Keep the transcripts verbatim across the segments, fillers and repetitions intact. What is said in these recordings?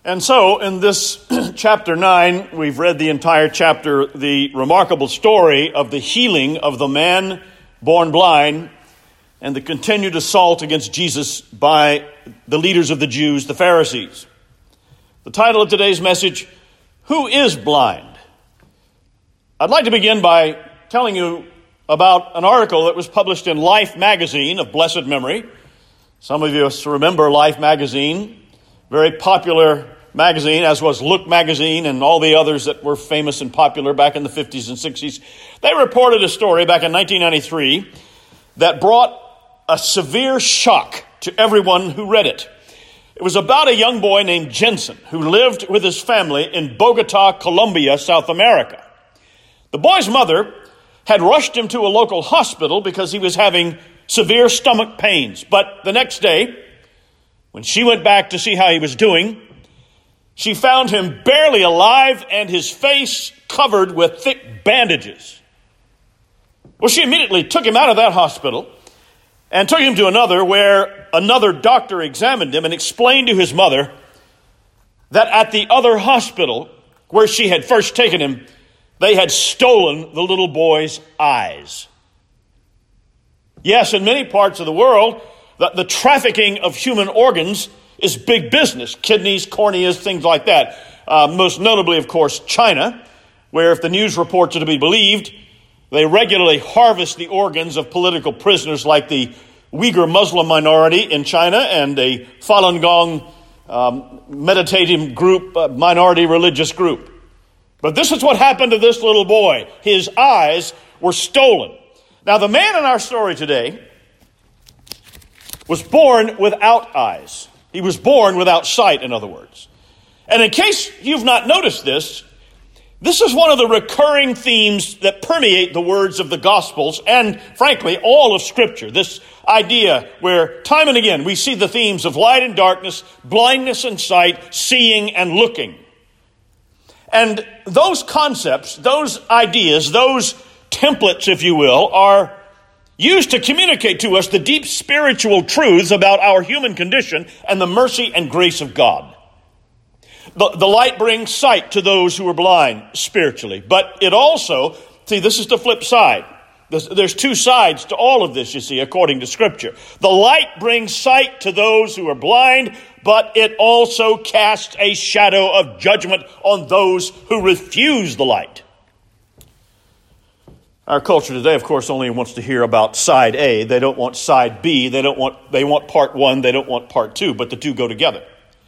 And so, in this chapter nine, we've read the entire chapter, the remarkable story of the healing of the man born blind and the continued assault against Jesus by the leaders of the Jews, the Pharisees. The title of today's message, Who is Blind? I'd like to begin by telling you about an article that was published in Life magazine of blessed memory. Some of you remember Life magazine, very popular magazine, as was Look magazine and all the others that were famous and popular back in the fifties and sixties. They reported a story back in nineteen ninety-three that brought a severe shock to everyone who read it. It was about a young boy named Jensen who lived with his family in Bogota, Colombia, South America. The boy's mother had rushed him to a local hospital because he was having severe stomach pains. But the next day, when she went back to see how he was doing, she found him barely alive and his face covered with thick bandages. Well, she immediately took him out of that hospital and took him to another where another doctor examined him and explained to his mother that at the other hospital where she had first taken him, they had stolen the little boy's eyes. Yes, in many parts of the world, the, the trafficking of human organs is big business. Kidneys, corneas, things like that. Uh, most notably, of course, China, where if the news reports are to be believed, they regularly harvest the organs of political prisoners like the Uyghur Muslim minority in China and a Falun Gong um, meditative group, uh, minority religious group. But this is what happened to this little boy. His eyes were stolen. Now, the man in our story today was born without eyes. He was born without sight, in other words. And in case you've not noticed this, this is one of the recurring themes that permeate the words of the Gospels and, frankly, all of Scripture. This idea where time and again we see the themes of light and darkness, blindness and sight, seeing and looking. And those concepts, those ideas, those templates, if you will, are used to communicate to us the deep spiritual truths about our human condition and the mercy and grace of God. The, the light brings sight to those who are blind spiritually, but it also, see, this is the flip side. There's, there's two sides to all of this, you see, according to Scripture. The light brings sight to those who are blind, but it also casts a shadow of judgment on those who refuse the light. Our culture today, of course, only wants to hear about side A. They don't want side B. They don't want, they want part one. They don't want part two, but the two go together.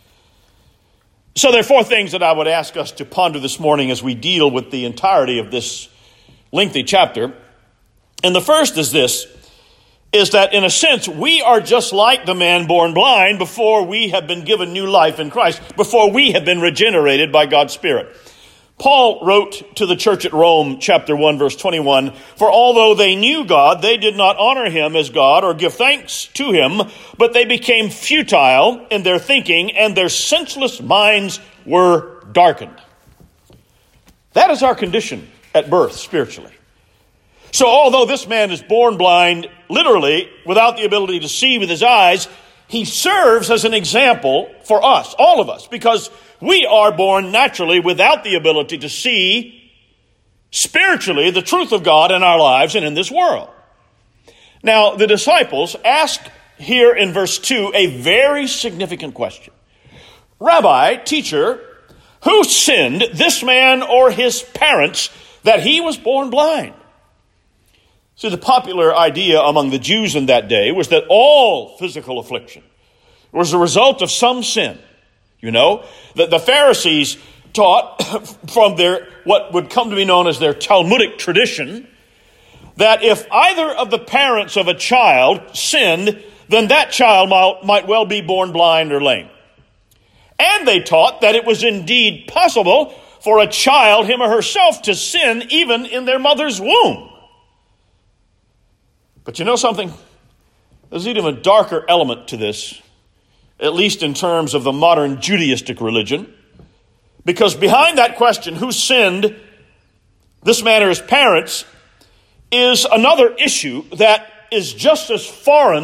So there are four things that I would ask us to ponder this morning as we deal with the entirety of this lengthy chapter. And the first is this, is that in a sense, we are just like the man born blind before we have been given new life in Christ, before we have been regenerated by God's Spirit. Paul wrote to the church at Rome, chapter one, verse twenty-one, "For although they knew God, they did not honor him as God or give thanks to him, but they became futile in their thinking, and their senseless minds were darkened." That is our condition at birth, spiritually. So although this man is born blind, literally, without the ability to see with his eyes, he serves as an example for us, all of us, because we are born naturally without the ability to see spiritually the truth of God in our lives and in this world. Now, the disciples ask here in verse two a very significant question. "Rabbi, teacher, who sinned, this man or his parents, that he was born blind?" See, the popular idea among the Jews in that day was that all physical affliction was a result of some sin. You know, that the Pharisees taught from their, what would come to be known as their Talmudic tradition, that if either of the parents of a child sinned, then that child might, might well be born blind or lame. And they taught that it was indeed possible for a child, him or herself, to sin even in their mother's womb. But you know something? There's even a darker element to this, at least in terms of the modern Judaistic religion. Because behind that question, who sinned, this man or his parents, is another issue that is just as foreign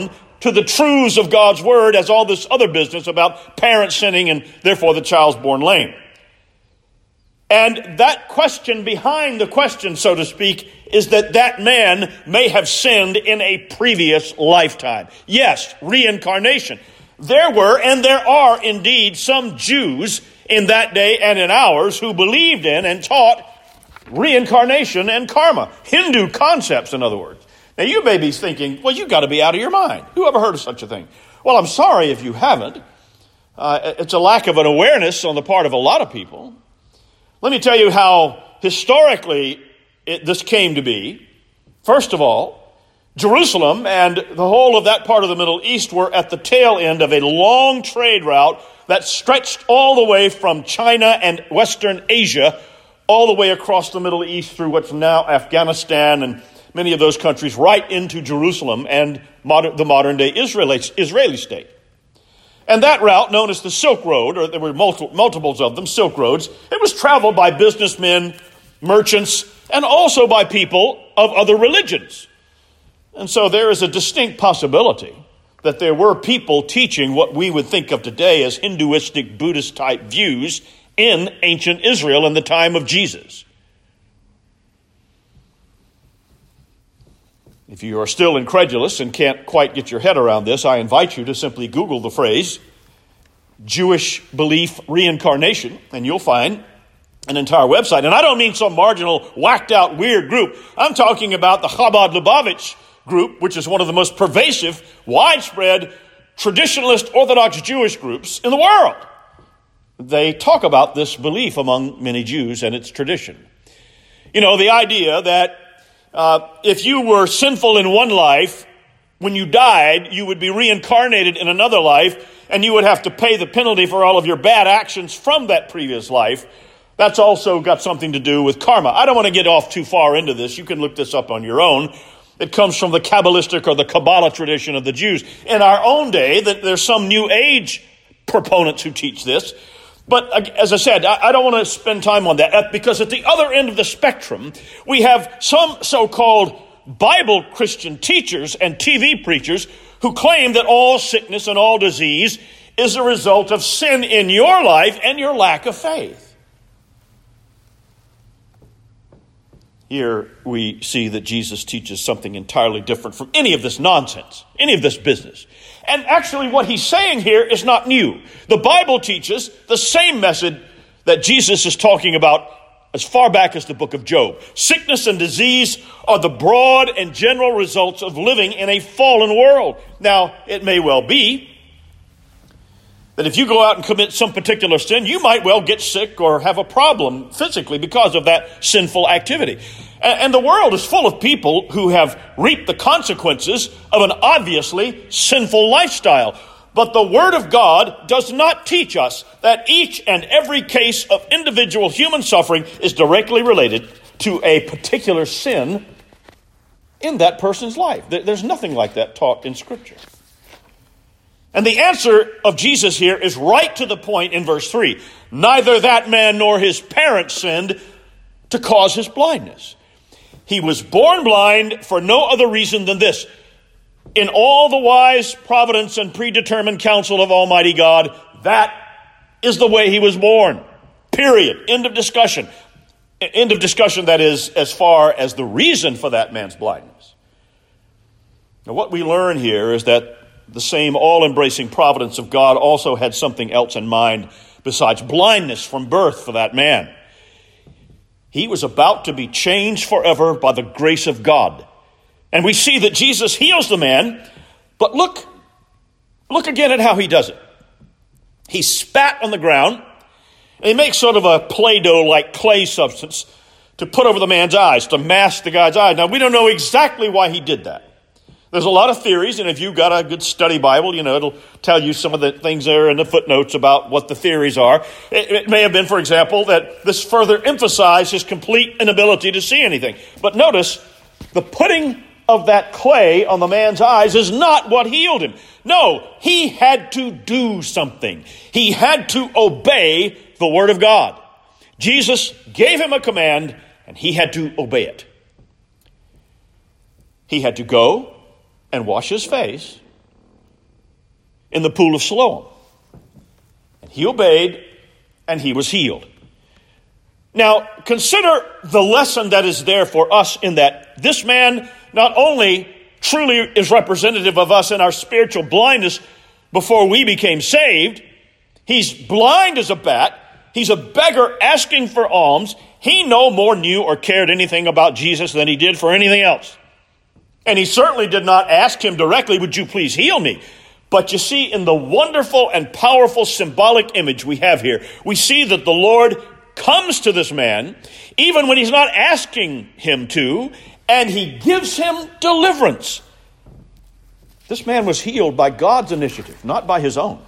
to the truths of God's word as all this other business about parents sinning and therefore the child's born lame. And that question behind the question, so to speak, is that that man may have sinned in a previous lifetime. Yes, reincarnation. There were and there are indeed some Jews in that day and in ours who believed in and taught reincarnation and karma. Hindu concepts, in other words. Now you may be thinking, well, you've got to be out of your mind. Who ever heard of such a thing? Well, I'm sorry if you haven't. Uh, it's a lack of an awareness on the part of a lot of people. Let me tell you how historically it, this came to be. First of all, Jerusalem and the whole of that part of the Middle East were at the tail end of a long trade route that stretched all the way from China and Western Asia all the way across the Middle East through what's now Afghanistan and many of those countries right into Jerusalem and modern, the modern-day Israeli, Israeli state. And that route, known as the Silk Road, or there were multiple, multiples of them, Silk Roads, it was traveled by businessmen, merchants, and also by people of other religions. And so there is a distinct possibility that there were people teaching what we would think of today as Hinduistic, Buddhist-type views in ancient Israel in the time of Jesus. If you are still incredulous and can't quite get your head around this, I invite you to simply Google the phrase Jewish belief reincarnation, and you'll find an entire website. And I don't mean some marginal, whacked out, weird group. I'm talking about the Chabad Lubavitch group, which is one of the most pervasive, widespread, traditionalist Orthodox Jewish groups in the world. They talk about this belief among many Jews and its tradition. You know, the idea that Uh, if you were sinful in one life, when you died, you would be reincarnated in another life, and you would have to pay the penalty for all of your bad actions from that previous life. That's also got something to do with karma. I don't want to get off too far into this. You can look this up on your own. It comes from the Kabbalistic or the Kabbalah tradition of the Jews. In our own day, that there's some New Age proponents who teach this. But as I said, I don't want to spend time on that because at the other end of the spectrum, we have some so-called Bible Christian teachers and T V preachers who claim that all sickness and all disease is a result of sin in your life and your lack of faith. Here we see that Jesus teaches something entirely different from any of this nonsense, any of this business. And actually what he's saying here is not new. The Bible teaches the same message that Jesus is talking about as far back as the book of Job. Sickness and disease are the broad and general results of living in a fallen world. Now, it may well be that if you go out and commit some particular sin, you might well get sick or have a problem physically because of that sinful activity. And the world is full of people who have reaped the consequences of an obviously sinful lifestyle. But the Word of God does not teach us that each and every case of individual human suffering is directly related to a particular sin in that person's life. There's nothing like that taught in Scripture. And the answer of Jesus here is right to the point in verse three. Neither that man nor his parents sinned to cause his blindness. He was born blind for no other reason than this. In all the wise providence and predetermined counsel of Almighty God, that is the way he was born. Period. End of discussion. End of discussion, that is, as far as the reason for that man's blindness. Now, what we learn here is that the same all-embracing providence of God also had something else in mind besides blindness from birth for that man. He was about to be changed forever by the grace of God. And we see that Jesus heals the man, but look, look again at how he does it. He spat on the ground, and he makes sort of a Play-Doh-like clay substance to put over the man's eyes, to mask the guy's eyes. Now, we don't know exactly why he did that. There's a lot of theories, and if you've got a good study Bible, you know, it'll tell you some of the things there in the footnotes about what the theories are. It, it may have been, for example, that this further emphasized his complete inability to see anything. But notice, the putting of that clay on the man's eyes is not what healed him. No, he had to do something. He had to obey the Word of God. Jesus gave him a command, and he had to obey it. He had to go and wash his face in the pool of Siloam. And he obeyed, and he was healed. Now, consider the lesson that is there for us in that this man not only truly is representative of us in our spiritual blindness before we became saved, he's blind as a bat, he's a beggar asking for alms, he no more knew or cared anything about Jesus than he did for anything else. And he certainly did not ask him directly, would you please heal me? But you see, in the wonderful and powerful symbolic image we have here, we see that the Lord comes to this man, even when he's not asking him to, and he gives him deliverance. This man was healed by God's initiative, not by his own.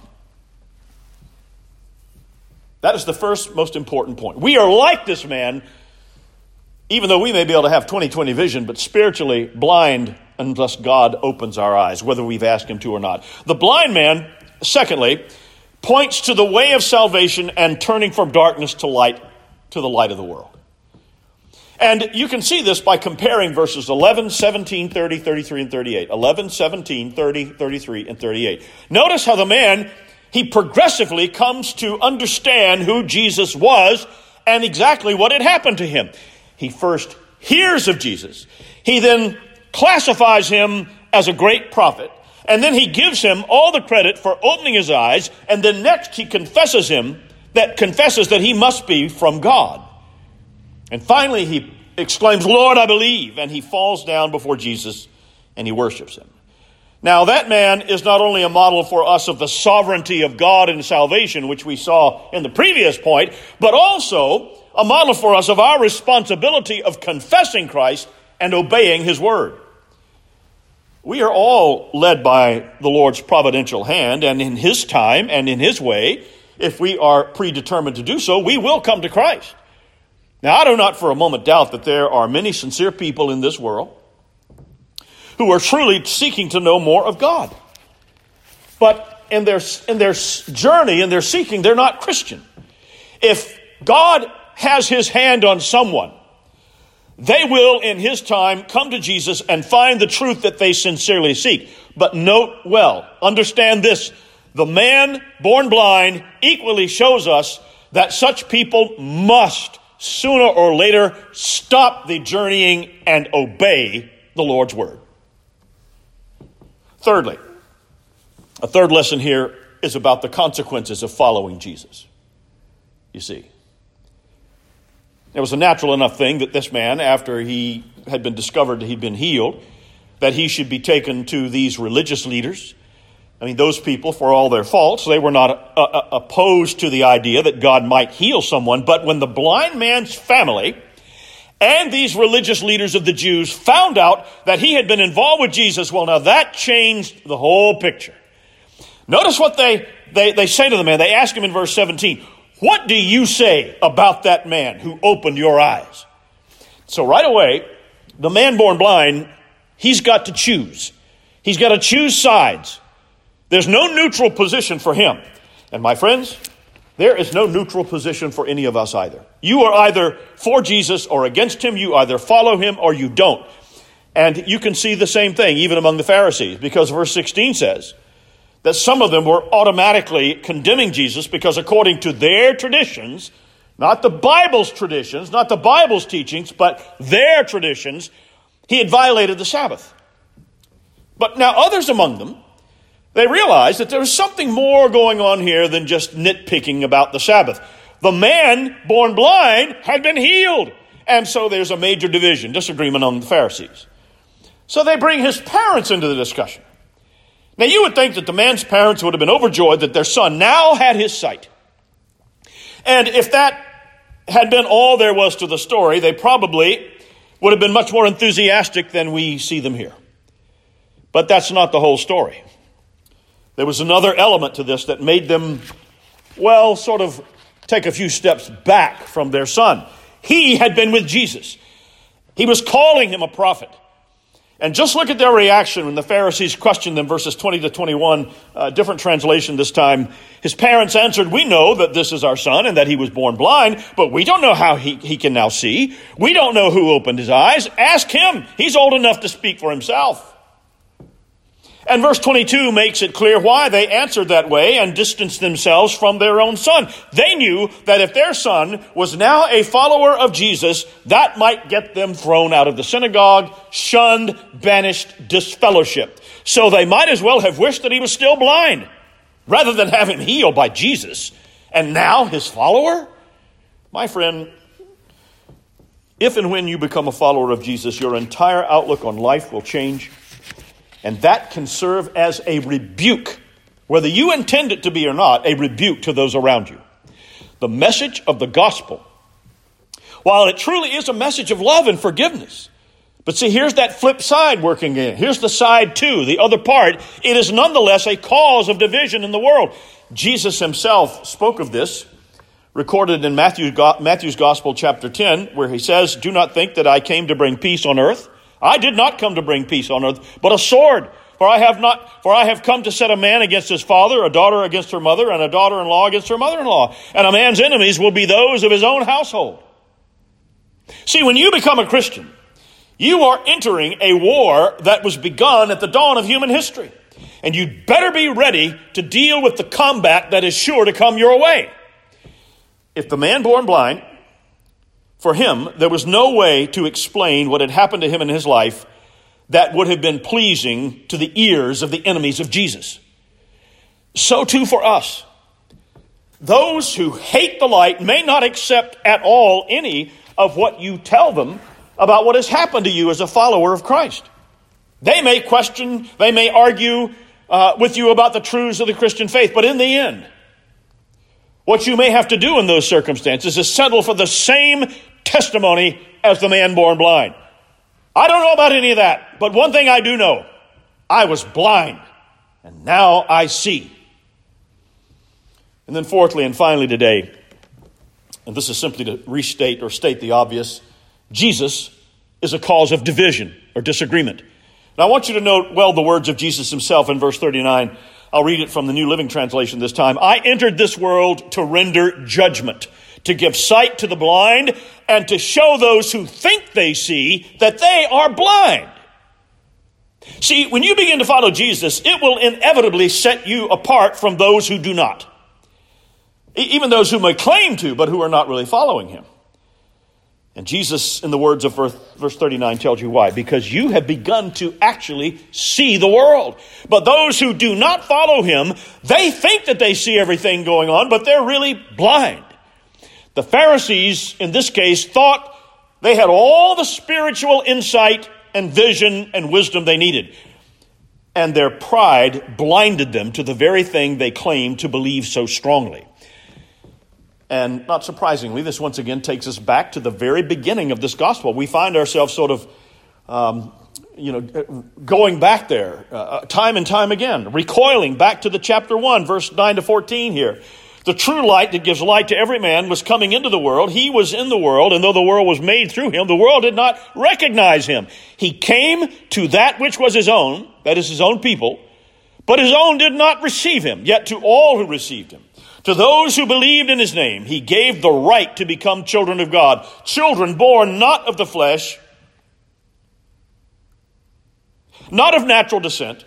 That is the first most important point. We are like this man, even though we may be able to have twenty twenty vision, but spiritually blind unless God opens our eyes, whether we've asked him to or not. The blind man, secondly, points to the way of salvation and turning from darkness to light, to the light of the world. And you can see this by comparing verses eleven, seventeen, thirty, thirty-three, and thirty-eight. eleven, seventeen, thirty, thirty-three, and thirty-eight. Notice how the man, he progressively comes to understand who Jesus was and exactly what had happened to him. He first hears of Jesus. He then classifies him as a great prophet. And then he gives him all the credit for opening his eyes. And then next he confesses him, that confesses that he must be from God. And finally he exclaims, Lord, I believe. And he falls down before Jesus and he worships him. Now that man is not only a model for us of the sovereignty of God in salvation, which we saw in the previous point, but also a model for us of our responsibility of confessing Christ and obeying his word. We are all led by the Lord's providential hand, and in his time and in his way, if we are predetermined to do so, we will come to Christ. Now, I do not for a moment doubt that there are many sincere people in this world who are truly seeking to know more of God. But in their, in their journey, in their seeking, they're not Christian. If God has his hand on someone, they will, in his time, come to Jesus and find the truth that they sincerely seek. But note well, understand this, the man born blind equally shows us that such people must, sooner or later, stop the journeying and obey the Lord's word. Thirdly, a third lesson here is about the consequences of following Jesus. You see, it was a natural enough thing that this man, after he had been discovered that he'd been healed, that he should be taken to these religious leaders. I mean, those people, for all their faults, they were not uh, uh, opposed to the idea that God might heal someone. But when the blind man's family and these religious leaders of the Jews found out that he had been involved with Jesus, well, now that changed the whole picture. Notice what they, they, they say to the man. They ask him in verse seventeen, what do you say about that man who opened your eyes? So right away, the man born blind, he's got to choose. He's got to choose sides. There's no neutral position for him. And my friends, there is no neutral position for any of us either. You are either for Jesus or against him. You either follow him or you don't. And you can see the same thing even among the Pharisees, because verse sixteen says that some of them were automatically condemning Jesus because according to their traditions, not the Bible's traditions, not the Bible's teachings, but their traditions, he had violated the Sabbath. But now others among them, they realized that there was something more going on here than just nitpicking about the Sabbath. The man born blind had been healed. And so there's a major division, disagreement among the Pharisees. So they bring his parents into the discussion. Now you would think that the man's parents would have been overjoyed that their son now had his sight. And if that had been all there was to the story, they probably would have been much more enthusiastic than we see them here. But that's not the whole story. There was another element to this that made them, well, sort of take a few steps back from their son. He had been with Jesus. He was calling him a prophet. And just look at their reaction when the Pharisees questioned them, verses twenty to twenty-one, uh, different translation this time. His parents answered, we know that this is our son and that he was born blind, but we don't know how he, he can now see. We don't know who opened his eyes. Ask him. He's old enough to speak for himself. And verse twenty-two makes it clear why they answered that way and distanced themselves from their own son. They knew that if their son was now a follower of Jesus, that might get them thrown out of the synagogue, shunned, banished, disfellowshipped. So they might as well have wished that he was still blind, rather than have him healed by Jesus. And now his follower? My friend, if and when you become a follower of Jesus, your entire outlook on life will change. And that can serve as a rebuke, whether you intend it to be or not, a rebuke to those around you. The message of the gospel, while it truly is a message of love and forgiveness, but see, here's that flip side working in. Here's the side two, the other part. It is nonetheless a cause of division in the world. Jesus himself spoke of this, recorded in Matthew, Matthew's Gospel, chapter ten, where he says, "Do not think that I came to bring peace on earth. I did not come to bring peace on earth, but a sword. For I have not, for I have come to set a man against his father, a daughter against her mother, and a daughter-in-law against her mother-in-law. And a man's enemies will be those of his own household." See, when you become a Christian, you are entering a war that was begun at the dawn of human history. And you'd better be ready to deal with the combat that is sure to come your way. If the man born blind, for him, there was no way to explain what had happened to him in his life that would have been pleasing to the ears of the enemies of Jesus. So too for us. Those who hate the light may not accept at all any of what you tell them about what has happened to you as a follower of Christ. They may question, they may argue uh, with you about the truths of the Christian faith, but in the end, what you may have to do in those circumstances is settle for the same testimony as the man born blind. I don't know about any of that, but one thing I do know, I was blind, and now I see. And then fourthly and finally today, and this is simply to restate or state the obvious, Jesus is a cause of division or disagreement. Now I want you to note well the words of Jesus himself in verse thirty-nine. I'll read it from the New Living Translation this time. "I entered this world to render judgment, to give sight to the blind, and to show those who think they see that they are blind." See, when you begin to follow Jesus, it will inevitably set you apart from those who do not. Even those who may claim to, but who are not really following him. And Jesus, in the words of verse thirty-nine, tells you why. Because you have begun to actually see the world. But those who do not follow him, they think that they see everything going on, but they're really blind. The Pharisees, in this case, thought they had all the spiritual insight and vision and wisdom they needed. And their pride blinded them to the very thing they claimed to believe so strongly. And not surprisingly, this once again takes us back to the very beginning of this gospel. We find ourselves sort of, um, you know, going back there uh, time and time again, recoiling back to the chapter one, verse nine to fourteen here. "The true light that gives light to every man was coming into the world. He was in the world, and though the world was made through him, the world did not recognize him. He came to that which was his own," that is his own people, "but his own did not receive him. Yet to all who received him, to those who believed in his name, he gave the right to become children of God, children born not of the flesh, not of natural descent,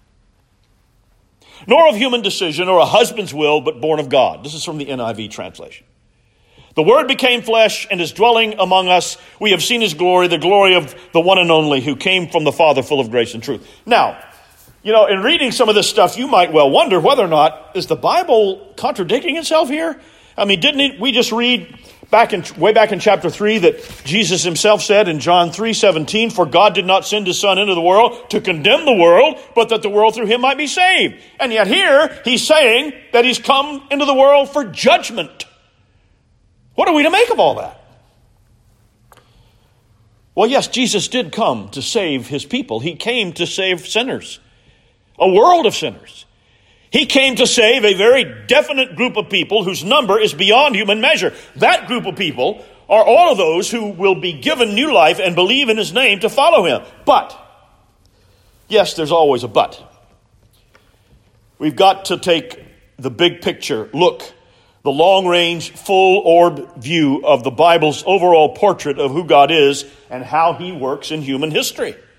nor of human decision or a husband's will, but born of God." This is from the N I V translation. "The Word became flesh and is dwelling among us. We have seen his glory, the glory of the one and only who came from the Father, full of grace and truth." Now, you know, in reading some of this stuff, you might well wonder whether or not, is the Bible contradicting itself here? I mean, didn't it, we just read back in, way back in chapter three that Jesus himself said in John three seventeen, "For God did not send his Son into the world to condemn the world, but that the world through him might be saved." And yet here, he's saying that he's come into the world for judgment. What are we to make of all that? Well, yes, Jesus did come to save his people. He came to save sinners. A world of sinners. He came to save a very definite group of people whose number is beyond human measure. That group of people are all of those who will be given new life and believe in his name to follow him. But, yes, there's always a but. We've got to take the big picture look, the long-range, full-orb view of the Bible's overall portrait of who God is and how he works in human history.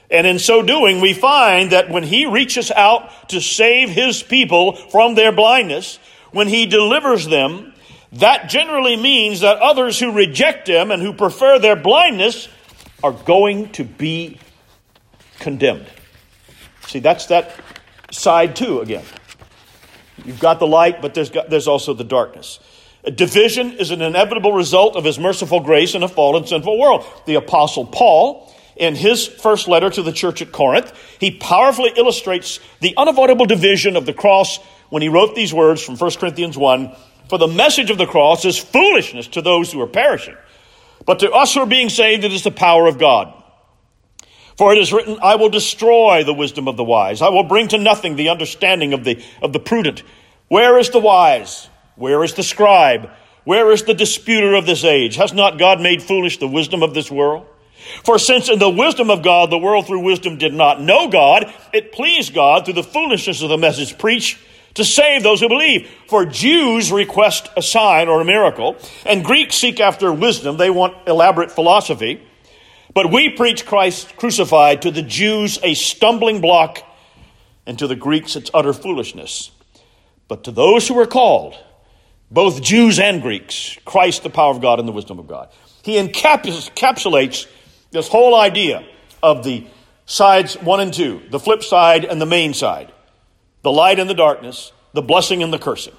And in so doing, we find that when he reaches out to save his people from their blindness, when he delivers them, that generally means that others who reject him and who prefer their blindness are going to be condemned. See, that's that side too again. You've got the light, but there's got, there's also the darkness. A division is an inevitable result of his merciful grace in a fallen, sinful world. The Apostle Paul, in his first letter to the church at Corinth, he powerfully illustrates the unavoidable division of the cross when he wrote these words from First Corinthians one, "For the message of the cross is foolishness to those who are perishing, but to us who are being saved it is the power of God. For it is written, I will destroy the wisdom of the wise. I will bring to nothing the understanding of the, of the prudent. Where is the wise? Where is the scribe? Where is the disputer of this age? Has not God made foolish the wisdom of this world? For since in the wisdom of God, the world through wisdom did not know God, it pleased God through the foolishness of the message preached to save those who believe. For Jews request a sign or a miracle, and Greeks seek after wisdom. They want elaborate philosophy. But we preach Christ crucified, to the Jews a stumbling block, and to the Greeks it's utter foolishness. But to those who are called, both Jews and Greeks, Christ the power of God and the wisdom of God." He encapsulates this whole idea of the sides one and two, the flip side and the main side, the light and the darkness, the blessing and the cursing.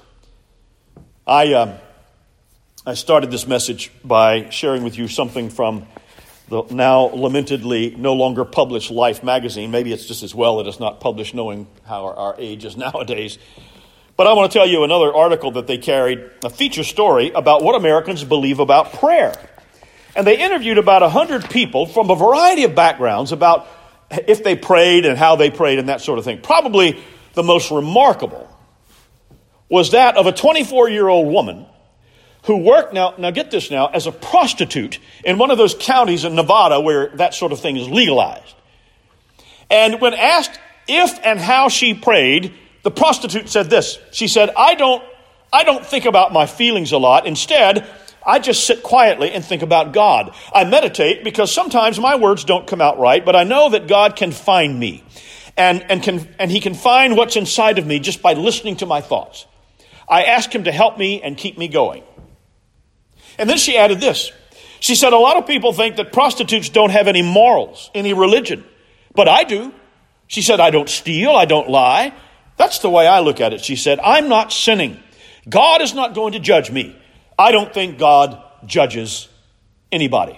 I um, I started this message by sharing with you something from the now lamentedly no longer published Life magazine. Maybe it's just as well that it's not published, knowing how our, our age is nowadays. But I want to tell you another article that they carried, a feature story about what Americans believe about prayer. And they interviewed about one hundred people from a variety of backgrounds about if they prayed and how they prayed and that sort of thing. Probably the most remarkable was that of a twenty-four-year-old woman who worked, now, now get this now, as a prostitute in one of those counties in Nevada where that sort of thing is legalized. And when asked if and how she prayed, the prostitute said this. She said, I don't, I don't think about my feelings a lot. Instead, I just sit quietly and think about God. I meditate because sometimes my words don't come out right, but I know that God can find me. And, and, can, and he can find what's inside of me just by listening to my thoughts. I ask him to help me and keep me going. And then she added this. She said, a lot of people think that prostitutes don't have any morals, any religion. But I do. She said, I don't steal, I don't lie. That's the way I look at it. She said, I'm not sinning. God is not going to judge me. I don't think God judges anybody.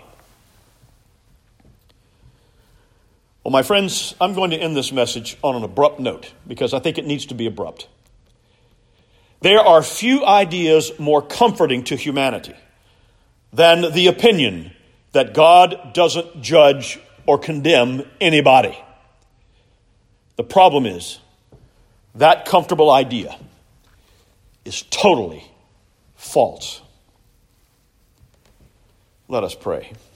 Well, my friends, I'm going to end this message on an abrupt note because I think it needs to be abrupt. There are few ideas more comforting to humanity than the opinion that God doesn't judge or condemn anybody. The problem is that comfortable idea is totally false. Let us pray.